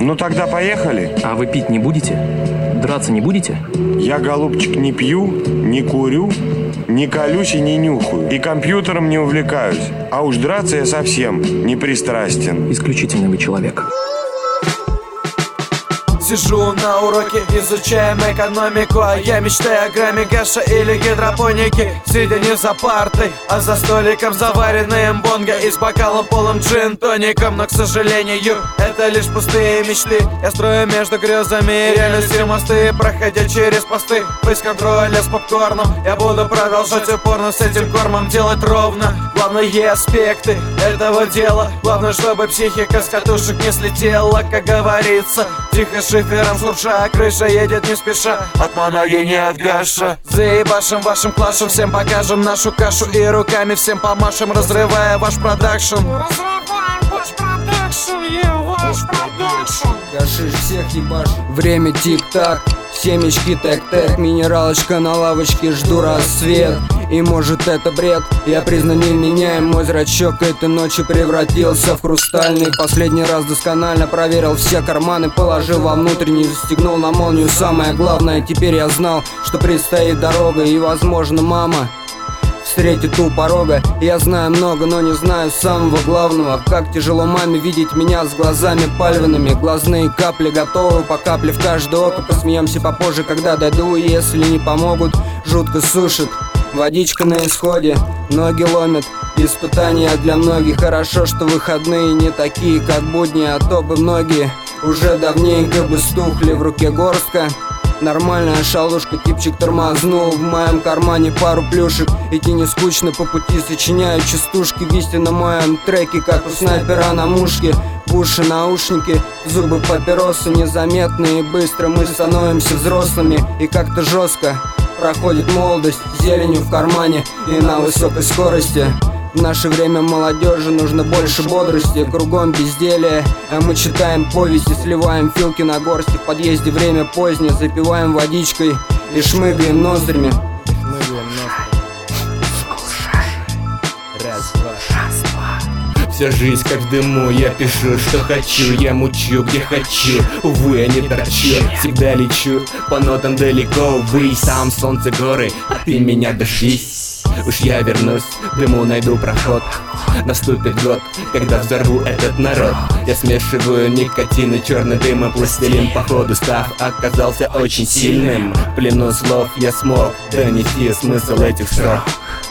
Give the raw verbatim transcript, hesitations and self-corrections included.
Ну тогда поехали. А вы пить не будете? Драться не будете? Я, голубчик, не пью, не курю, не колюсь и не нюхаю. И компьютером не увлекаюсь. А уж драться я совсем не пристрастен. Исключительный вы человек. Сижу на уроке, изучаем экономику, а я мечтаю о грамме гэша или гидропонике. Сидя не за партой, а за столиком, заваренным бонго и с бокалом полым джин-тоником. Но, к сожалению, это лишь пустые мечты. Я строю между грезами и реальностью мосты, проходя через посты фейс-контроля с попкорном. Я буду продолжать упорно с этим кормом делать ровно главные аспекты этого дела. Главное, чтобы психика с катушек не слетела, как говорится. Тихо шифером шурша, крыша едет не спеша, от моногини не от гаша. Заебашим вашим клашем, всем покажем нашу кашу и руками всем помашем, разрывая ваш продакшн. Разрываем ваш продакшн, я ваш продакшн. Гашиш всех ебаш. Время тик-так, семечки тэк-тэк, минералочка на лавочке, жду рассвет. И может это бред, я признан невменяем. Мой зрачок этой ночью превратился в хрустальный. Последний раз досконально проверил все карманы, положил во внутренний, застегнул на молнию. Самое главное, теперь я знал, что предстоит дорога. И возможно мама встретит у порога. Я знаю много, но не знаю самого главного. Как тяжело маме видеть меня с глазами пальвинами. Глазные капли готовы по капле в каждое око. Посмеемся попозже, когда дойду. И если не помогут, жутко сушит. Водичка на исходе, ноги ломят. Испытания для многих. Хорошо, что выходные не такие, как будни. А то бы многие уже давненько бы стухли. В руке горстка, нормальная шалушка. Типчик тормознул, в моем кармане пару плюшек. Идти не скучно, по пути сочиняю частушки. Вести на моем треке, как у снайпера на мушке. Уши, наушники, зубы, папиросы. Незаметно и быстро мы становимся взрослыми. И как-то жестко проходит молодость, зеленью в кармане и на высокой скорости. В наше время молодежи нужно больше бодрости. Кругом безделие, а мы читаем повести, сливаем филки на горсти. В подъезде время позднее, запиваем водичкой и шмыгаем ноздрями. Раз, два. Раз, два. Вся жизнь как в дыму, я пишу, что хочу. Я мучу, где хочу, увы, я не торчу. Всегда лечу по нотам далеко, ввысь. Там солнце, горы, а ты меня дождись. Уж я вернусь, дыму найду проход. Наступит год, когда взорву этот народ. Я смешиваю никотин и черный дым и пластилин. Походу став оказался очень сильным. В плену слов я смог донести смысл этих строк.